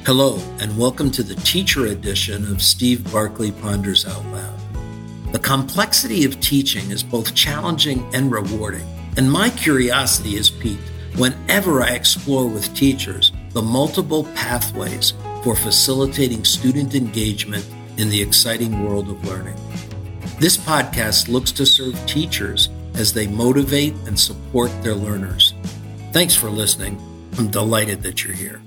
Hello, and welcome to the teacher edition of Steve Barclay Ponders Out Loud. The complexity of teaching is both challenging and rewarding, and my curiosity is piqued whenever I explore with teachers the multiple pathways for facilitating student engagement in the exciting world of learning. This podcast looks to serve teachers as they motivate and support their learners. Thanks for listening. I'm delighted that you're here.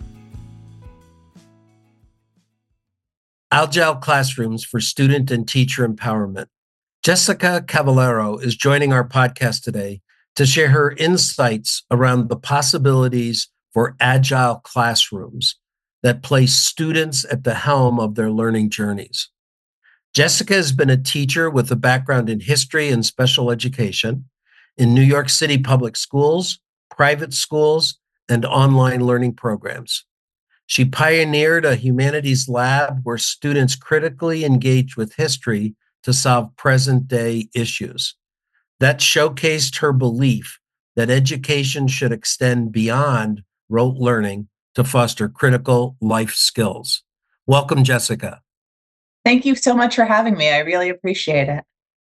Agile Classrooms for Student and Teacher Empowerment. Jessica Cavallaro is joining our podcast today to share her insights around the possibilities for agile classrooms that place students at the helm of their learning journeys. Jessica has been a teacher with a background in history and special education in New York City public schools, private schools, and online learning programs. She pioneered a humanities lab where students critically engaged with history to solve present-day issues. That showcased her belief that education should extend beyond rote learning to foster critical life skills. Welcome, Jessica. Thank you so much for having me. I really appreciate it.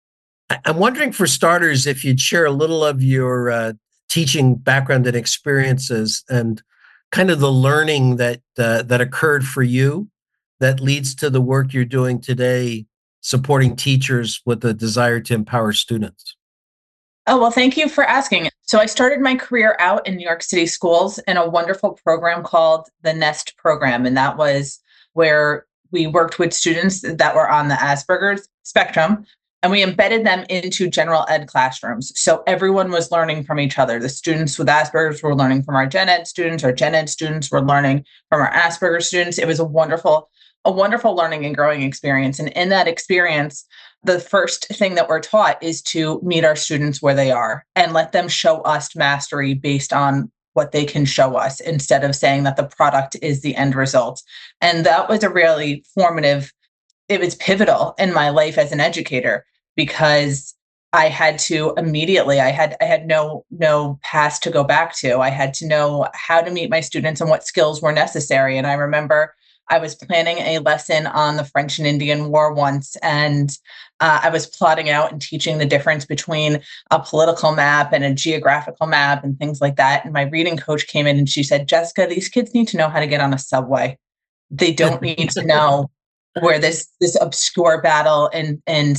I'm wondering, for starters, if you'd share a little of your teaching background and experiences and kind of the learning that occurred for you that leads to the work you're doing today, supporting teachers with a desire to empower students. Oh, well, thank you for asking. So I started my career out in New York City schools in a wonderful program called the NEST program. And that was where we worked with students that were on the Asperger's spectrum, and we embedded them into general ed classrooms. So everyone was learning from each other. The students with Asperger's were learning from our gen ed students. Our gen ed students were learning from our Asperger's students. It was a wonderful learning and growing experience. And in that experience, the first thing that we're taught is to meet our students where they are and let them show us mastery based on what they can show us, instead of saying that the product is the end result. And that was a really formative, it was pivotal in my life as an educator, because I had to immediately, I had no past to go back to. I had to know how to meet my students and what skills were necessary. And I remember I was planning a lesson on the French and Indian War once, and I was plotting out and teaching the difference between a political map and a geographical map and things like that. And my reading coach came in and she said, "Jessica, these kids need to know how to get on a subway. They don't need to know where this obscure battle in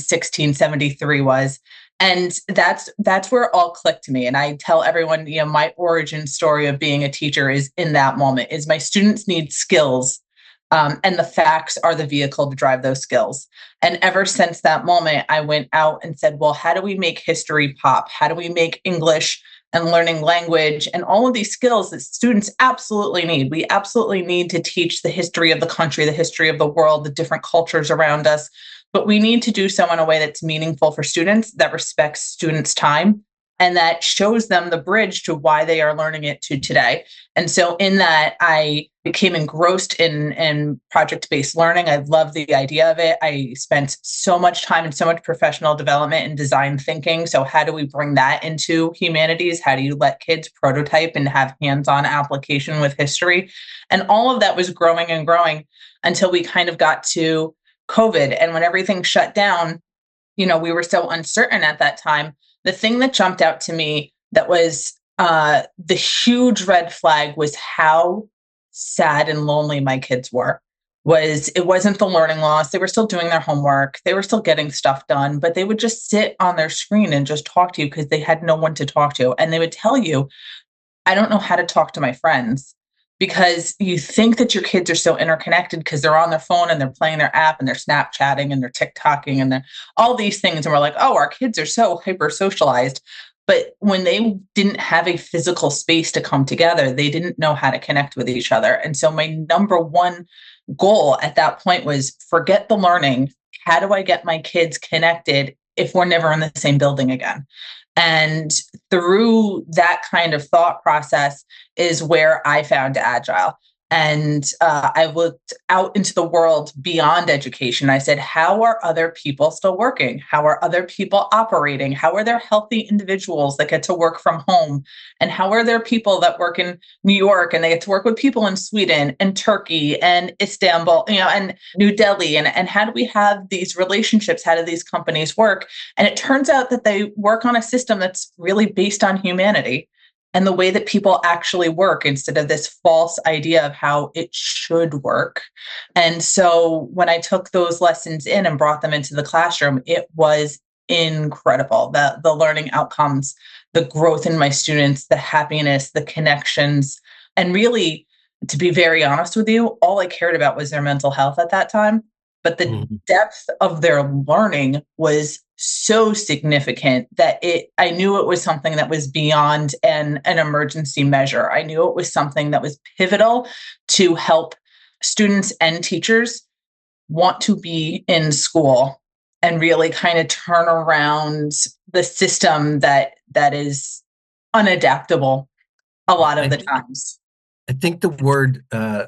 1673 was." And that's where it all clicked to me. And I tell everyone, my origin story of being a teacher is in that moment, is my students need skills. And the facts are the vehicle to drive those skills. And ever since that moment, I went out and said, well, how do we make history pop? How do we make English and learning language and all of these skills that students absolutely need? We absolutely need to teach the history of the country, the history of the world, the different cultures around us. But we need to do so in a way that's meaningful for students, that respects students' time, and that shows them the bridge to why they are learning it to today. And so in that, I became engrossed in project-based learning. I love the idea of it. I spent so much time and so much professional development and design thinking. So how do we bring that into humanities? How do you let kids prototype and have hands-on application with history? And all of that was growing and growing until we kind of got to COVID. And when everything shut down, we were so uncertain at that time. The thing that jumped out to me that was the huge red flag was how sad and lonely my kids were. It wasn't the learning loss. They were still doing their homework. They were still getting stuff done, but they would just sit on their screen and just talk to you because they had no one to talk to. And they would tell you, I don't know how to talk to my friends, because you think that your kids are so interconnected because they're on their phone and they're playing their app and they're Snapchatting and they're TikToking and they're all these things. And we're like, oh, our kids are so hyper socialized. But when they didn't have a physical space to come together, they didn't know how to connect with each other. And so my number one goal at that point was, forget the learning. How do I get my kids connected if we're never in the same building again? And through that kind of thought process is where I found Agile. And I looked out into the world beyond education. I said, how are other people still working? How are other people operating? How are there healthy individuals that get to work from home? And how are there people that work in New York and they get to work with people in Sweden and Turkey and Istanbul, and New Delhi? And how do we have these relationships? How do these companies work? And it turns out that they work on a system that's really based on humanity and the way that people actually work instead of this false idea of how it should work. And so when I took those lessons in and brought them into the classroom, it was incredible. The learning outcomes, the growth in my students, the happiness, the connections, and really, to be very honest with you, all I cared about was their mental health at that time. But the depth of their learning was so significant that I knew it was something that was beyond an emergency measure. I knew it was something that was pivotal to help students and teachers want to be in school and really kind of turn around the system that is unadaptable a lot of the times. I think the word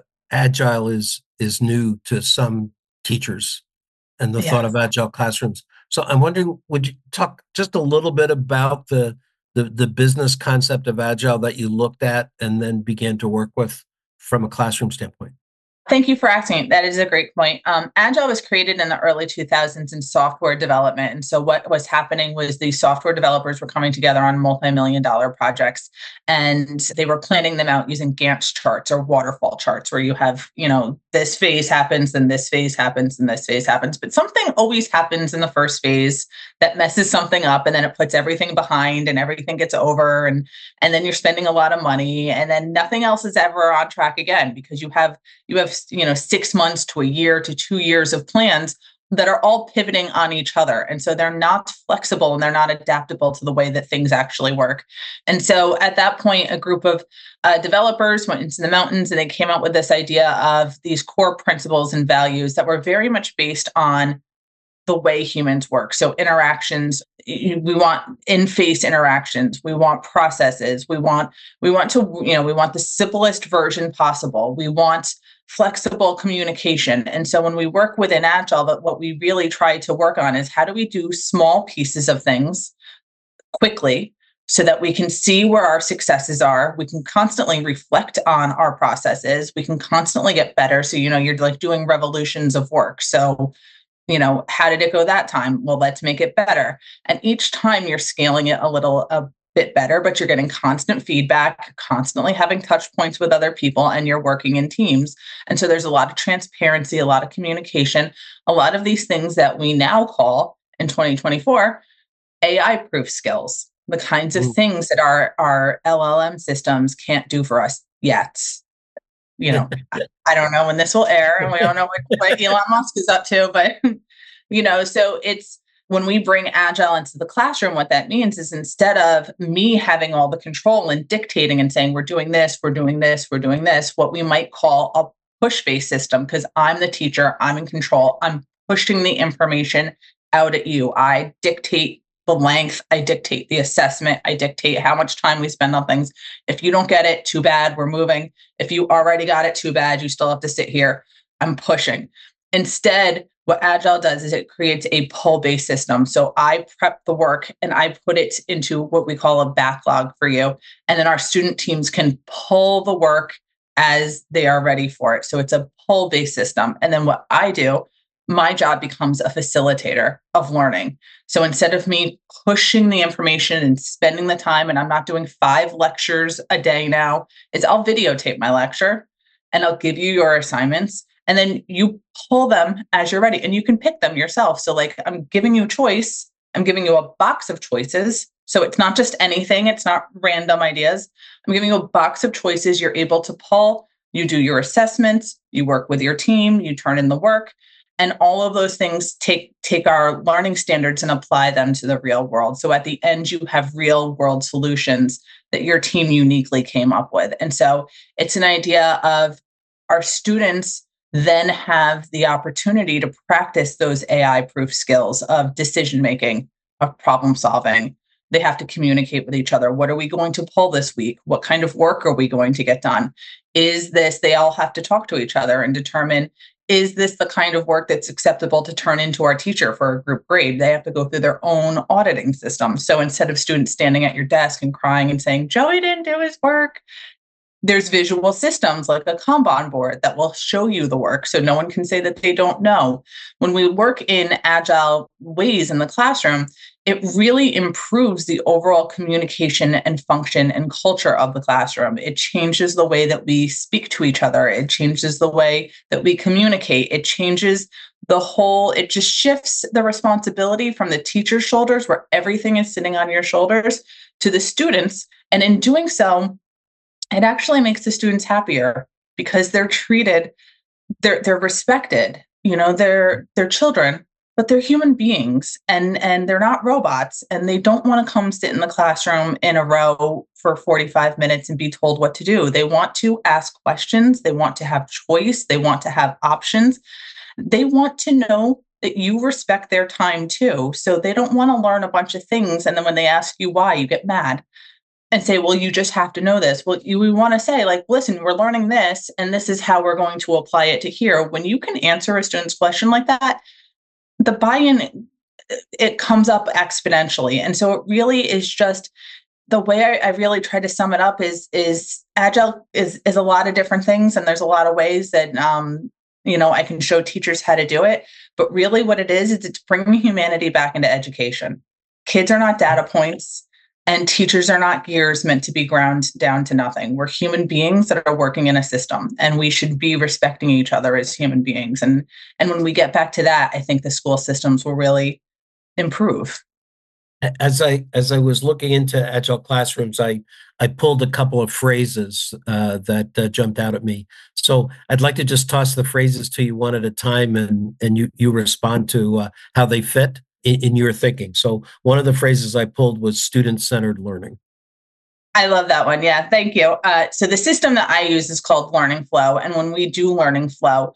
agile is new to some teachers and the thought of agile classrooms. So I'm wondering, would you talk just a little bit about the business concept of agile that you looked at and then began to work with from a classroom standpoint? Thank you for asking. That is a great point. Agile was created in the early 2000s in software development. And so what was happening was these software developers were coming together on multi-million-dollar projects, and they were planning them out using Gantt charts or waterfall charts where you have, this phase happens, then this phase happens, and this phase happens. But something always happens in the first phase that messes something up, and then it puts everything behind and everything gets over. And then you're spending a lot of money, and then nothing else is ever on track again because you have 6 months to a year to 2 years of plans that are all pivoting on each other. And so they're not flexible and they're not adaptable to the way that things actually work. And so at that point, a group of developers went into the mountains and they came up with this idea of these core principles and values that were very much based on the way humans work. So interactions, we want in-face interactions. We want processes. We want the simplest version possible. We want flexible communication. And so when we work within Agile, what we really try to work on is how do we do small pieces of things quickly so that we can see where our successes are. We can constantly reflect on our processes. We can constantly get better. So, you're like doing revolutions of work. So, how did it go that time? Well, let's make it better. And each time you're scaling it a bit better, but you're getting constant feedback, constantly having touch points with other people, and you're working in teams. And so there's a lot of transparency, a lot of communication, a lot of these things that we now call in 2024 AI-proof skills, the kinds of things that our LLM systems can't do for us yet. I don't know when this will air, and we don't know what Elon Musk is up to, but so it's when we bring Agile into the classroom, what that means is instead of me having all the control and dictating and saying, we're doing this, we're doing this, we're doing this, what we might call a push-based system, because I'm the teacher, I'm in control, I'm pushing the information out at you. I dictate the length, I dictate the assessment, I dictate how much time we spend on things. If you don't get it, too bad, we're moving. If you already got it, too bad, you still have to sit here. I'm pushing. Instead, what Agile does is it creates a pull-based system. So I prep the work and I put it into what we call a backlog for you. And then our student teams can pull the work as they are ready for it. So it's a pull-based system. And then what I do, my job becomes a facilitator of learning. So instead of me pushing the information and spending the time, and I'm not doing 5 lectures a day now, I'll videotape my lecture and I'll give you your assignments. And then you pull them as you're ready and you can pick them yourself. So like I'm giving you a choice. I'm giving you a box of choices. So it's not just anything. It's not random ideas. I'm giving you a box of choices. You're able to pull. You do your assessments. You work with your team. You turn in the work. And all of those things take our learning standards and apply them to the real world. So at the end, you have real world solutions that your team uniquely came up with. And so it's an idea of our students then have the opportunity to practice those AI-proof skills of decision-making, of problem solving. They have to communicate with each other. What are we going to pull this week? What kind of work are we going to get done? They all have to talk to each other and determine, is this the kind of work that's acceptable to turn into our teacher for a group grade? They have to go through their own auditing system. So instead of students standing at your desk and crying and saying, Joey didn't do his work, there's visual systems like a Kanban board that will show you the work so no one can say that they don't know. When we work in agile ways in the classroom, it really improves the overall communication and function and culture of the classroom. It changes the way that we speak to each other. It changes the way that we communicate. It changes it just shifts the responsibility from the teacher's shoulders, where everything is sitting on your shoulders, to the students. And in doing so, it actually makes the students happier because they're treated, they're respected. They're children, but they're human beings, and they're not robots, and they don't want to come sit in the classroom in a row for 45 minutes and be told what to do. They want to ask questions. They want to have choice. They want to have options. They want to know that you respect their time too. So they don't want to learn a bunch of things, and then when they ask you why, you get mad and say, well, you just have to know this. Well, we want to say, like, listen, we're learning this, and this is how we're going to apply it to here. When you can answer a student's question like that, the buy-in, it comes up exponentially. And so it really is just the way I really try to sum it up is agile is a lot of different things. And there's a lot of ways that, I can show teachers how to do it. But really what it is it's bringing humanity back into education. Kids are not data points. And teachers are not gears meant to be ground down to nothing. We're human beings that are working in a system, and we should be respecting each other as human beings. And when we get back to that, I think the school systems will really improve. As I was looking into agile classrooms, I pulled a couple of phrases that jumped out at me. So I'd like to just toss the phrases to you one at a time, and you respond to how they fit in your thinking. So one of the phrases I pulled was student-centered learning. I love that one. Yeah, thank you. So the system that I use is called Learning Flow. And when we do Learning Flow,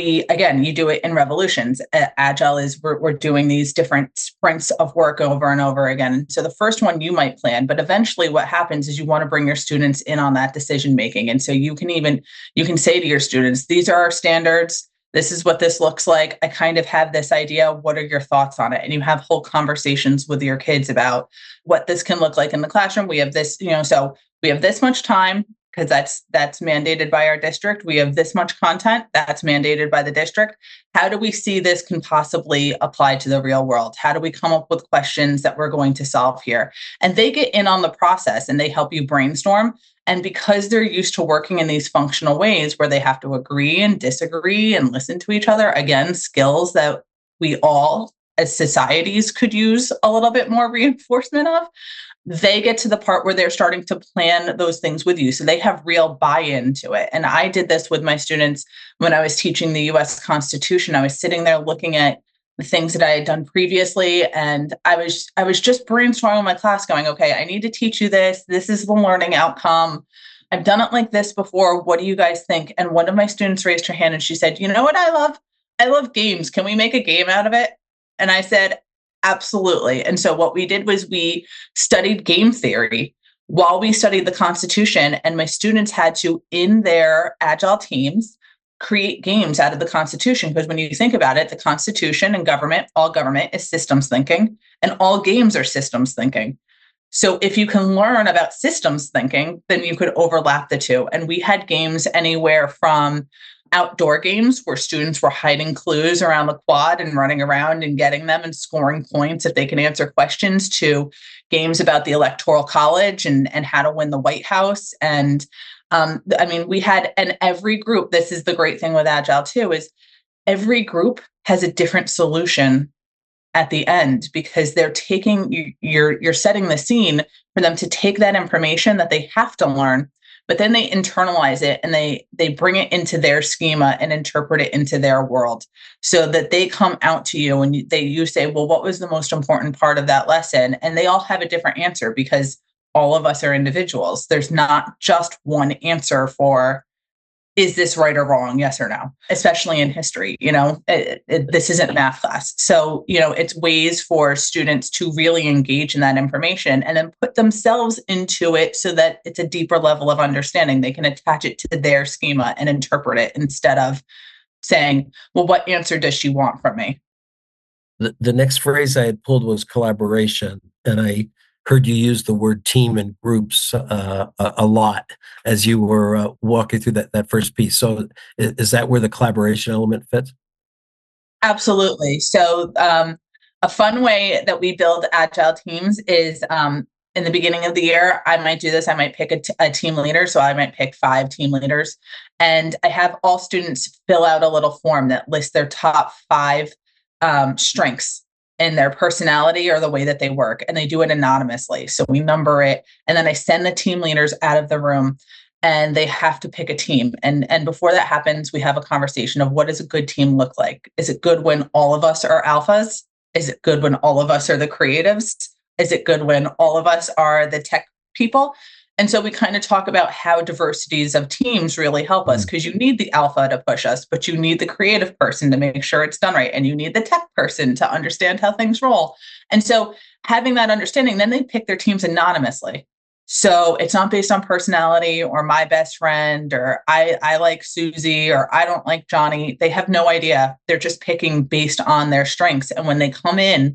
you do it in revolutions. Agile is we're doing these different sprints of work over and over again. And so the first one you might plan, but eventually what happens is you want to bring your students in on that decision making. And so you can say to your students, these are our standards. This is what this looks like. I kind of have this idea. What are your thoughts on it? And you have whole conversations with your kids about what this can look like in the classroom. We have this, so we have this much time because that's mandated by our district. We have this much content that's mandated by the district. How do we see this can possibly apply to the real world? How do we come up with questions that we're going to solve here? And they get in on the process and they help you brainstorm. And because they're used to working in these functional ways where they have to agree and disagree and listen to each other, again, skills that we all as societies could use a little bit more reinforcement of, they get to the part where they're starting to plan those things with you. So they have real buy-in to it. And I did this with my students when I was teaching the US Constitution. I was sitting there looking at the things that I had done previously. And I was just brainstorming in my class going, okay, I need to teach you this. This is the learning outcome. I've done it like this before. What do you guys think? And one of my students raised her hand and she said, you know what I love? I love games. Can we make a game out of it? And I said, absolutely. And so what we did was we studied game theory while we studied the Constitution. And my students had to, in their agile teams, create games out of the Constitution. Because when you think about it, the Constitution and all government is systems thinking, and all games are systems thinking. So if you can learn about systems thinking, then you could overlap the two. And we had games anywhere from outdoor games where students were hiding clues around the quad and running around and getting them and scoring points if they can answer questions, to games about the Electoral College and how to win the White House. And we had, and every group, this is the great thing with Agile too, is every group has a different solution at the end, because they're taking, you're setting the scene for them to take that information that they have to learn, but then they internalize it and they bring it into their schema and interpret it into their world, so that they come out to you and you say, well, what was the most important part of that lesson? And they all have a different answer, because all of us are individuals. There's not just one answer for is this right or wrong? Yes or no, especially in history, this isn't math class. So, it's ways for students to really engage in that information and then put themselves into it so that it's a deeper level of understanding. They can attach it to their schema and interpret it instead of saying, well, what answer does she want from me? The next phrase I had pulled was collaboration, and I heard you use the word team and groups a lot as you were walking through that first piece. So is that where the collaboration element fits? Absolutely. So a fun way that we build agile teams is in the beginning of the year, I might do this. I might pick a team leader. So I might pick 5 team leaders, and I have all students fill out a little form that lists their top 5 strengths in their personality or the way that they work. And they do it anonymously. So we number it. And then I send the team leaders out of the room and they have to pick a team. And before that happens, we have a conversation of what does a good team look like? Is it good when all of us are alphas? Is it good when all of us are the creatives? Is it good when all of us are the tech people? And so we kind of talk about how diversities of teams really help us, because you need the alpha to push us, but you need the creative person to make sure it's done right. And you need the tech person to understand how things roll. And so having that understanding, then they pick their teams anonymously. So it's not based on personality or my best friend or I like Susie or I don't like Johnny. They have no idea. They're just picking based on their strengths. And when they come in,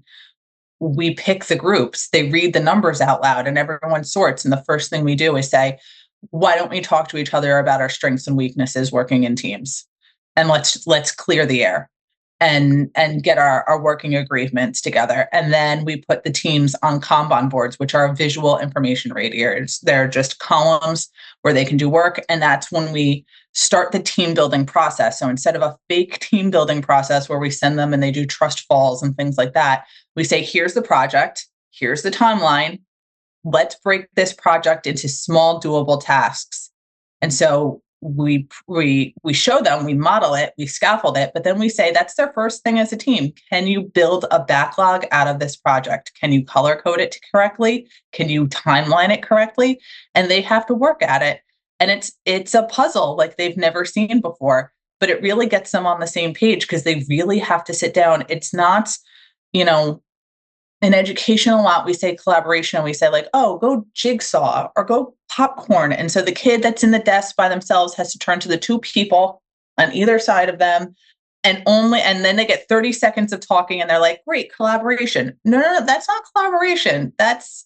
we pick the groups, they read the numbers out loud and everyone sorts. And the first thing we do is say, why don't we talk to each other about our strengths and weaknesses working in teams? And let's clear the air and get our working agreements together. And then we put the teams on Kanban boards, which are visual information radiators. They're just columns where they can do work. And that's when we start the team building process. So instead of a fake team building process where we send them and they do trust falls and things like that, we say, here's the project, here's the timeline. Let's break this project into small, doable tasks. And so we show them, we model it, we scaffold it, but then we say that's their first thing as a team. Can you build a backlog out of this project? Can you color code it correctly? Can you timeline it correctly? And they have to work at it. And it's a puzzle like they've never seen before, but it really gets them on the same page because they really have to sit down. It's not, in education a lot, we say collaboration. We say like, oh, go jigsaw or go popcorn. And so the kid that's in the desk by themselves has to turn to the 2 people on either side of them and then they get 30 seconds of talking and they're like, great, collaboration. No, that's not collaboration. That's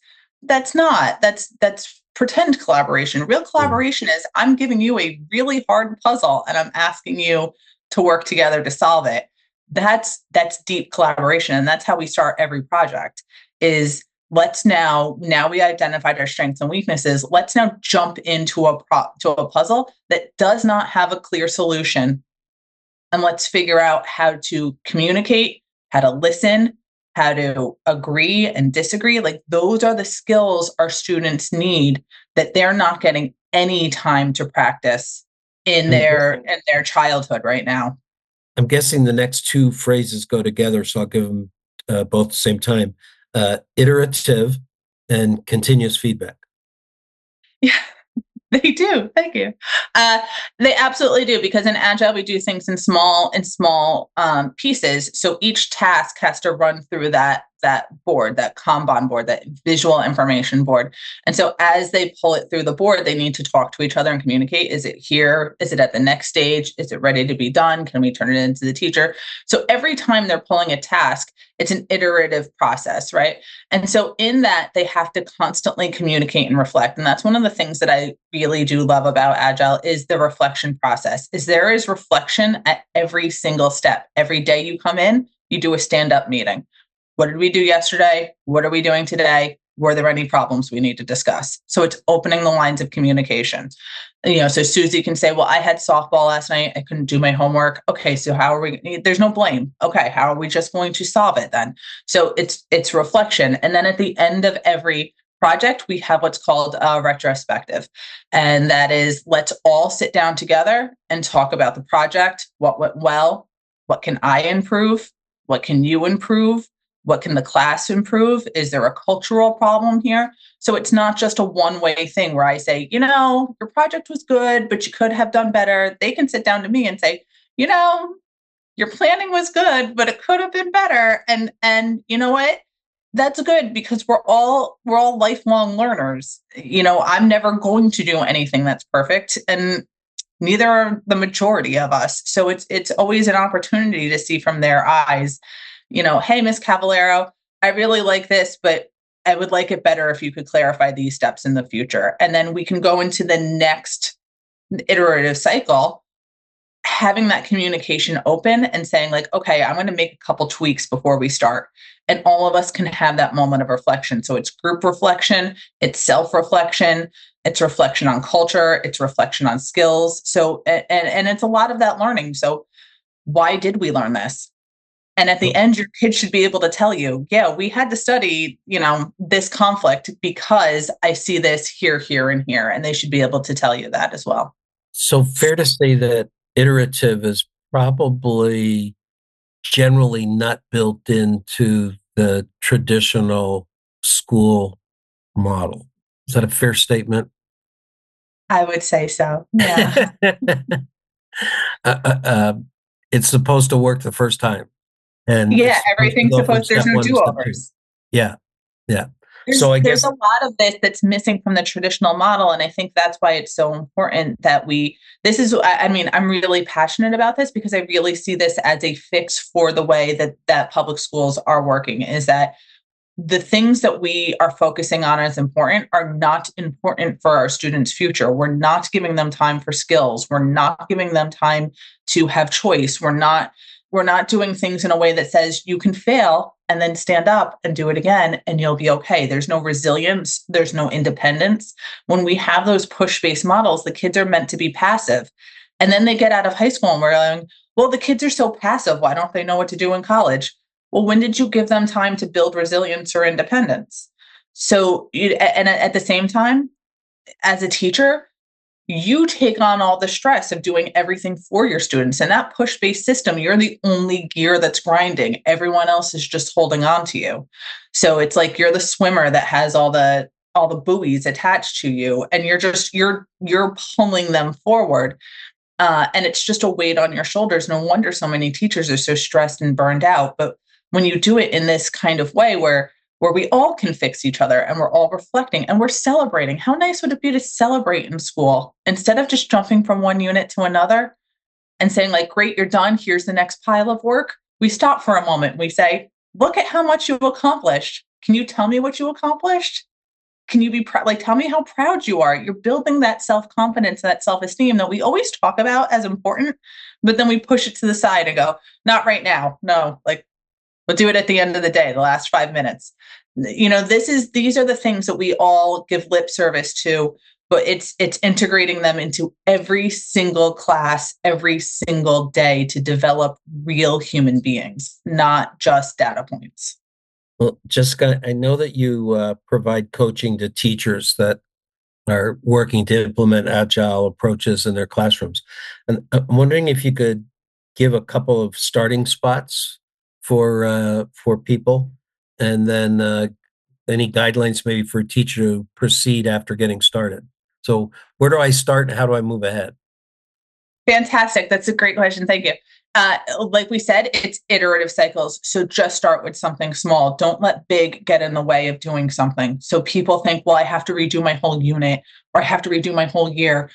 pretend collaboration. Real collaboration is I'm giving you a really hard puzzle and I'm asking you to work together to solve it. That's deep collaboration. And that's how we start every project is let's now we identified our strengths and weaknesses. Let's now jump into a puzzle that does not have a clear solution. And let's figure out how to communicate, how to listen, how to agree and disagree. Like those are the skills our students need that they're not getting any time to practice in their childhood right now. I'm guessing the next 2 phrases go together, so I'll give them both at the same time. Iterative and continuous feedback. Yeah, they do. Thank you. They absolutely do, because in Agile, we do things in small pieces. So each task has to run through that board, that Kanban board, that visual information board. And so as they pull it through the board, they need to talk to each other and communicate. Is it here? Is it at the next stage? Is it ready to be done? Can we turn it into the teacher? So every time they're pulling a task, it's an iterative process, right? And so in that, they have to constantly communicate and reflect. And that's one of the things that I really do love about Agile is the reflection process. There is reflection at every single step. Every day you come in, you do a stand-up meeting. What did we do yesterday? What are we doing today? Were there any problems we need to discuss? So it's opening the lines of communication. So Susie can say, well, I had softball last night. I couldn't do my homework. Okay, so how are we? There's no blame. Okay, how are we just going to solve it then? So it's reflection. And then at the end of every project, we have what's called a retrospective. And that is, let's all sit down together and talk about the project. What went well? What can I improve? What can you improve? What can the class improve? Is there a cultural problem here? So it's not just a one-way thing where I say, your project was good, but you could have done better. They can sit down to me and say, your planning was good, but it could have been better. And you know what? That's good because we're all lifelong learners. I'm never going to do anything that's perfect, and neither are the majority of us. So it's always an opportunity to see from their eyes, hey, Miss Cavallero, I really like this, but I would like it better if you could clarify these steps in the future. And then we can go into the next iterative cycle, having that communication open and saying like, okay, I'm going to make a couple tweaks before we start. And all of us can have that moment of reflection. So it's group reflection, it's self-reflection, it's reflection on culture, it's reflection on skills. So, and it's a lot of that learning. So why did we learn this? And at the end, your kids should be able to tell you, yeah, we had to study, this conflict because I see this here, here, and here. And they should be able to tell you that as well. So fair to say that iterative is probably generally not built into the traditional school model. Is that a fair statement? I would say so. Yeah. It's supposed to work the first time. And everything's supposed, there's no do-overs. Yeah. There's a lot of this that's missing from the traditional model. And I think that's why it's so important that I'm really passionate about this because I really see this as a fix for the way that public schools are working, is that the things that we are focusing on as important are not important for our students' future. We're not giving them time for skills. We're not giving them time to have choice. We're not doing things in a way that says you can fail and then stand up and do it again and you'll be okay. There's no resilience. There's no independence. When we have those push-based models, the kids are meant to be passive. And then they get out of high school and we're like, well, the kids are so passive. Why don't they know what to do in college? Well, when did you give them time to build resilience or independence? So, and at the same time, as a teacher, you take on all the stress of doing everything for your students. And that push-based system, you're the only gear that's grinding. Everyone else is just holding on to you. So it's like you're the swimmer that has all the buoys attached to you, and you're pulling them forward. And it's just a weight on your shoulders. No wonder so many teachers are so stressed and burned out. But when you do it in this kind of way where we all can fix each other and we're all reflecting and we're celebrating. How nice would it be to celebrate in school instead of just jumping from one unit to another and saying like, great, you're done. Here's the next pile of work. We stop for a moment. We say, look at how much you accomplished. Can you tell me what you accomplished? Can you be proud? Like, tell me how proud you are. You're building that self-confidence, that self-esteem that we always talk about as important, but then we push it to the side and go, not right now. No, like, we'll do it at the end of the day, the last 5 minutes. These are the things that we all give lip service to, but it's integrating them into every single class, every single day to develop real human beings, not just data points. Well, Jessica, I know that you provide coaching to teachers that are working to implement agile approaches in their classrooms. And I'm wondering if you could give a couple of starting spots for people, and then any guidelines maybe for a teacher to proceed after getting started. So where do I start and how do I move ahead? Fantastic. That's a great question. Thank you. Like we said, it's iterative cycles. So just start with something small. Don't let big get in the way of doing something. So people think, well, I have to redo my whole unit or I have to redo my whole year.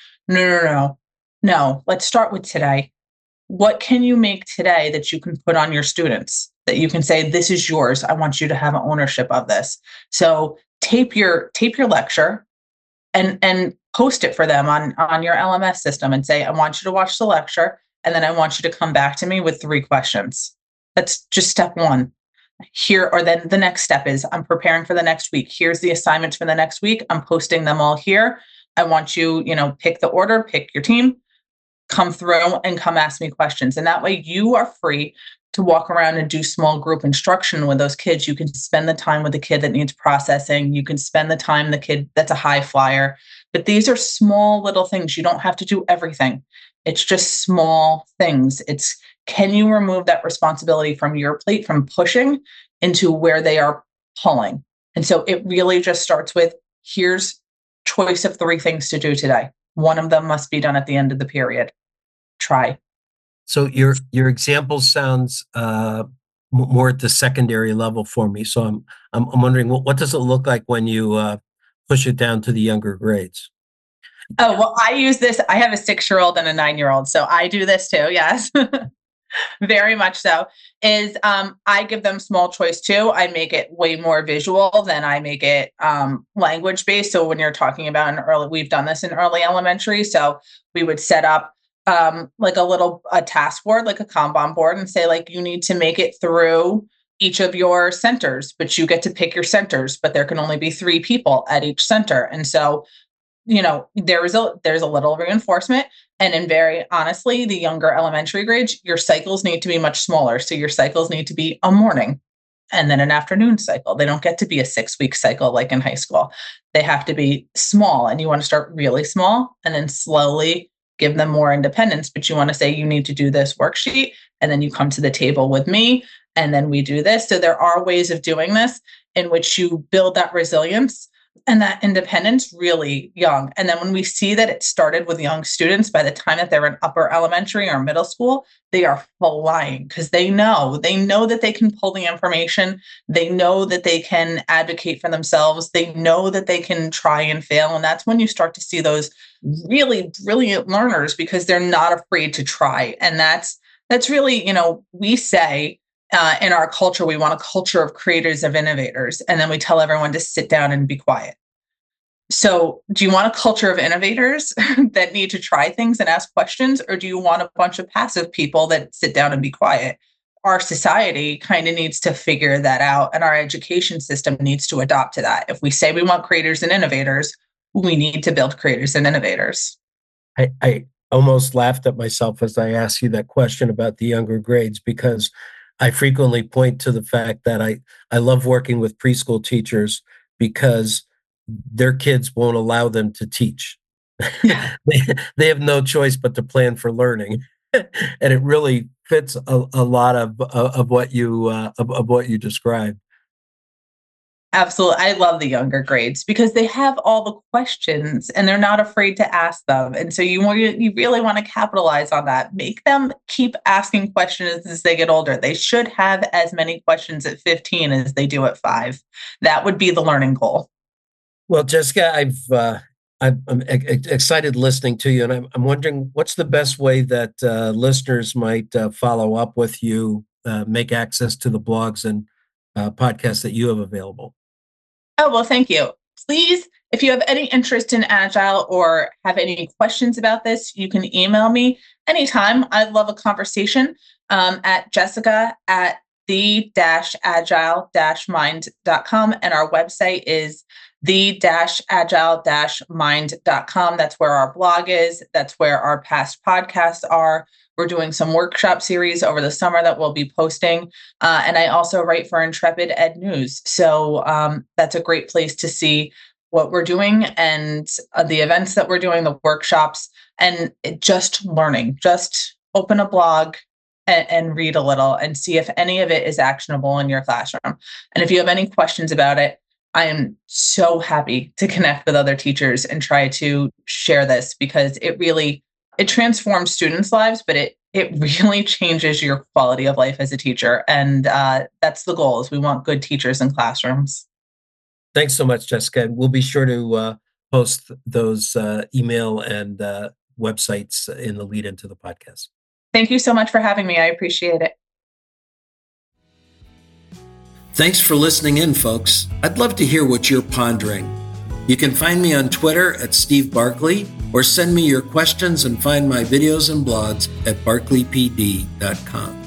No. Let's start with today. What can you make today that you can put on your students, that you can say, this is yours. I want you to have ownership of this. So tape your lecture and post it for them on your LMS system and say, I want you to watch the lecture. And then I want you to come back to me with 3 questions. That's just step 1. Then the next step is I'm preparing for the next week. Here's the assignments for the next week. I'm posting them all here. I want you, pick the order, pick your team, come through and come ask me questions. And that way you are free to walk around and do small group instruction with those kids. You can spend the time with the kid that needs processing. You can spend the time the kid that's a high flyer. But these are small little things. You don't have to do everything. It's just small things. It's, can you remove that responsibility from your plate from pushing into where they are pulling. And so it really just starts with, here's choice of 3 things to do today. One of them must be done at the end of the period. Try. So your example sounds more at the secondary level for me. So I'm wondering, what does it look like when you push it down to the younger grades? Oh, well, I use this. I have a 6-year-old and a 9-year-old, so I do this too. Yes. Very much so. I give them small choice too. I make it way more visual than I make it language based. So when you're talking about we've done this in early elementary. So we would set up like a task board, like a Kanban board, and say, like, you need to make it through each of your centers, but you get to pick your centers, but there can only be 3 people at each center. And so, there's a little reinforcement. And very honestly, the younger elementary grades, your cycles need to be much smaller. So your cycles need to be a morning and then an afternoon cycle. They don't get to be a 6-week cycle like in high school. They have to be small, and you want to start really small and then slowly give them more independence. But you want to say, you need to do this worksheet, and then you come to the table with me, and then we do this. So there are ways of doing this in which you build that resilience and that independence really young. And then when we see that it started with young students, by the time that they're in upper elementary or middle school, they are flying because they know that they can pull the information. They know that they can advocate for themselves. They know that they can try and fail. And that's when you start to see those really brilliant learners, because they're not afraid to try. And that's really, we say, in our culture, we want a culture of creators, of innovators, and then we tell everyone to sit down and be quiet. So do you want a culture of innovators that need to try things and ask questions, or do you want a bunch of passive people that sit down and be quiet? Our society kind of needs to figure that out, and our education system needs to adopt to that. If we say we want creators and innovators, we need to build creators and innovators. I almost laughed at myself as I asked you that question about the younger grades, because I frequently point to the fact that I love working with preschool teachers because their kids won't allow them to teach. They have no choice but to plan for learning. And it really fits a lot of what you described. Absolutely. I love the younger grades because they have all the questions and they're not afraid to ask them. And so you really want to capitalize on that. Make them keep asking questions as they get older. They should have as many questions at 15 as they do at 5. That would be the learning goal. Well, Jessica, I'm excited listening to you, and I'm wondering, what's the best way that listeners might follow up with you, make access to the blogs and podcasts that you have available? Oh, well, thank you. Please, if you have any interest in Agile or have any questions about this, you can email me anytime. I'd love a conversation at jessica@the-agile-mind.com. And our website is the-agile-mind.com. That's where our blog is. That's where our past podcasts are. We're doing some workshop series over the summer that we'll be posting. And I also write for Intrepid Ed News. So that's a great place to see what we're doing and the events that we're doing, the workshops, and just learning. Just open a blog and read a little and see if any of it is actionable in your classroom. And if you have any questions about it, I am so happy to connect with other teachers and try to share this, because it transforms students' lives, but it really changes your quality of life as a teacher. And that's the goal, is we want good teachers in classrooms. Thanks so much, Jessica. We'll be sure to post those email and websites in the lead into the podcast. Thank you so much for having me. I appreciate it. Thanks for listening in, folks. I'd love to hear what you're pondering. You can find me on Twitter at Steve Barkley, or send me your questions and find my videos and blogs at barkleypd.com.